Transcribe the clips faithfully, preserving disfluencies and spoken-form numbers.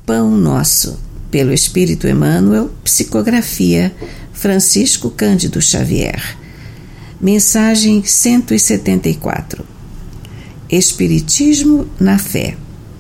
Pão Nosso, pelo Espírito Emmanuel, psicografia Francisco Cândido Xavier. Mensagem cento e setenta e quatro. Espiritismo na fé.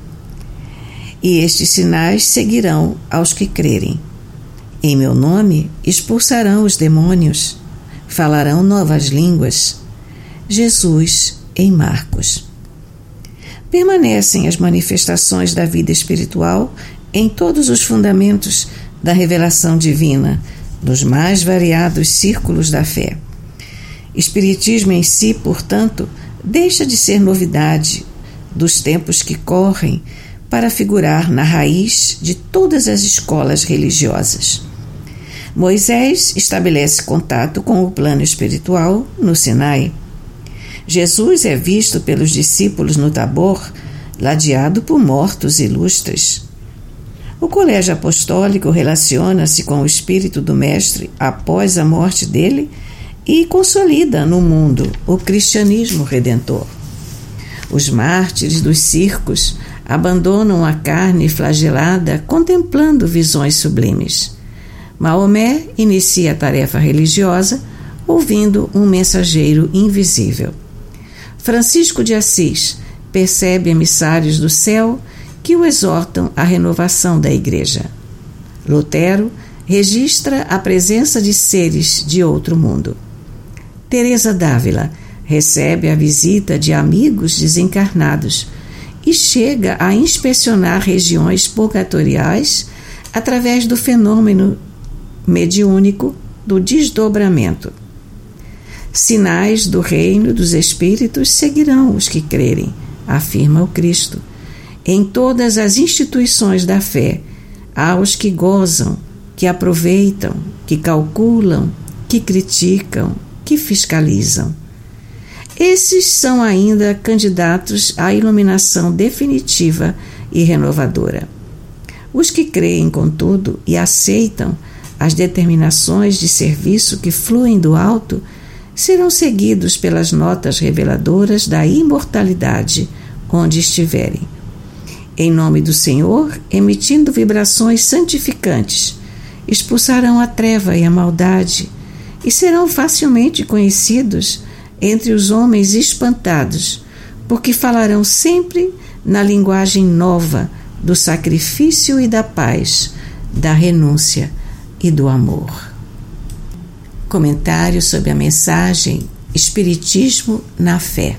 E estes sinais seguirão aos que crerem. Em meu nome expulsarão os demônios, falarão novas línguas. Jesus em Marcos. Permanecem as manifestações da vida espiritual em todos os fundamentos da revelação divina, nos mais variados círculos da fé. Espiritismo em si, portanto, deixa de ser novidade dos tempos que correm para figurar na raiz de todas as escolas religiosas. Moisés estabelece contato com o plano espiritual no Sinai. Jesus é visto pelos discípulos no Tabor, ladeado por mortos ilustres. O colégio apostólico relaciona-se com o espírito do Mestre após a morte dele e consolida no mundo o cristianismo redentor. Os mártires dos circos abandonam a carne flagelada contemplando visões sublimes. Maomé inicia a tarefa religiosa ouvindo um mensageiro invisível. Francisco de Assis percebe emissários do céu que o exortam à renovação da Igreja. Lutero registra a presença de seres de outro mundo. Teresa d'Ávila recebe a visita de amigos desencarnados e chega a inspecionar regiões purgatoriais através do fenômeno mediúnico do desdobramento. Sinais do reino dos espíritos seguirão os que crerem, afirma o Cristo. Em todas as instituições da fé, há os que gozam, que aproveitam, que calculam, que criticam, que fiscalizam. Esses são ainda candidatos à iluminação definitiva e renovadora. Os que creem, contudo, e aceitam as determinações de serviço que fluem do alto, serão seguidos pelas notas reveladoras da imortalidade onde estiverem. Em nome do Senhor, emitindo vibrações santificantes, expulsarão a treva e a maldade e serão facilmente conhecidos entre os homens espantados, porque falarão sempre na linguagem nova do sacrifício e da paz, da renúncia e do amor. Comentário sobre a mensagem Espiritismo na fé.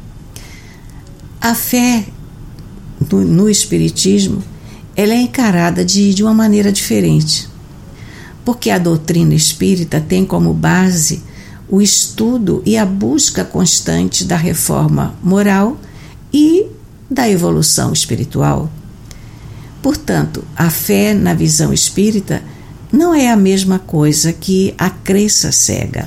A fé no, no Espiritismo ela é encarada de, de uma maneira diferente, porque a doutrina espírita tem como base o estudo e a busca constante da reforma moral e da evolução espiritual. Portanto, a fé na visão espírita não é a mesma coisa que a crença cega.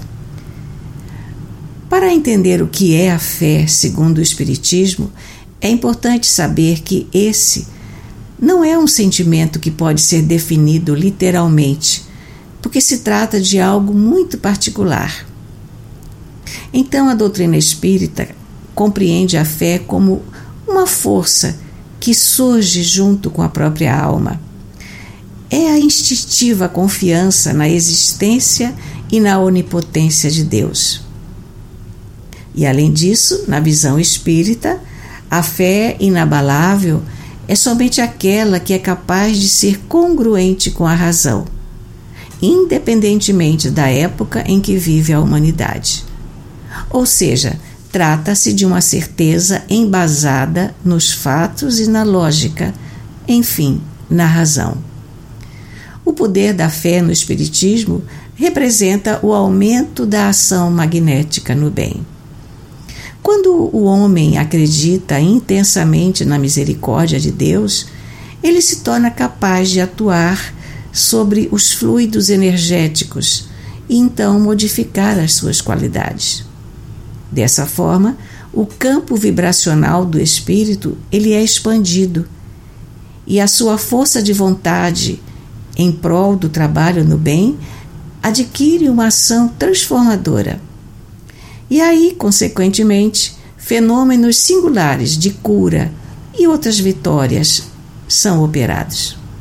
Para entender o que é a fé segundo o Espiritismo, é importante saber que esse não é um sentimento que pode ser definido literalmente, porque se trata de algo muito particular. Então, a doutrina espírita compreende a fé como uma força que surge junto com a própria alma. É a instintiva confiança na existência e na onipotência de Deus. E, além disso, na visão espírita, a fé inabalável é somente aquela que é capaz de ser congruente com a razão, independentemente da época em que vive a humanidade. Ou seja, trata-se de uma certeza embasada nos fatos e na lógica, enfim, na razão. O poder da fé no Espiritismo representa o aumento da ação magnética no bem. Quando o homem acredita intensamente na misericórdia de Deus, ele se torna capaz de atuar sobre os fluidos energéticos e então modificar as suas qualidades. Dessa forma, o campo vibracional do espírito ele é expandido e a sua força de vontade em prol do trabalho no bem adquire uma ação transformadora. E aí, consequentemente, fenômenos singulares de cura e outras vitórias são operados.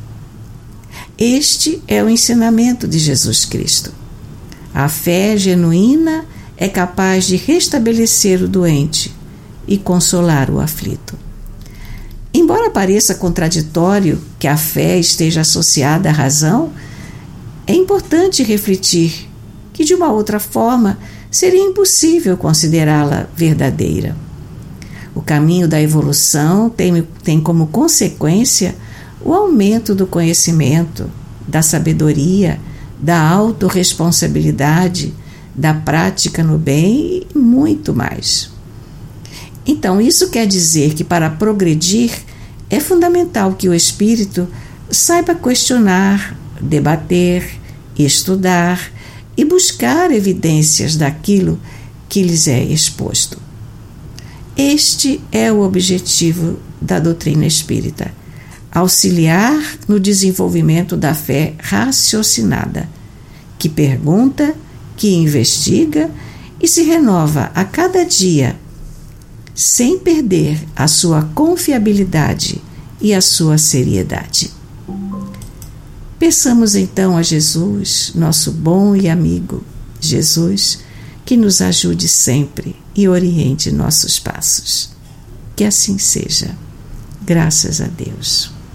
Este é o ensinamento de Jesus Cristo. A fé genuína é capaz de restabelecer o doente e consolar o aflito. Embora pareça contraditório que a fé esteja associada à razão, é importante refletir que, de uma outra forma, seria impossível considerá-la verdadeira. O caminho da evolução tem, tem como consequência o aumento do conhecimento, da sabedoria, da autorresponsabilidade, da prática no bem e muito mais. Então, isso quer dizer que, para progredir, é fundamental que o espírito saiba questionar, debater, estudar e buscar evidências daquilo que lhes é exposto. Este é o objetivo da doutrina espírita: auxiliar no desenvolvimento da fé raciocinada, que pergunta, que investiga e se renova a cada dia, sem perder a sua confiabilidade e a sua seriedade. Peçamos então a Jesus, nosso bom e amigo Jesus, que nos ajude sempre e oriente nossos passos. Que assim seja. Graças a Deus.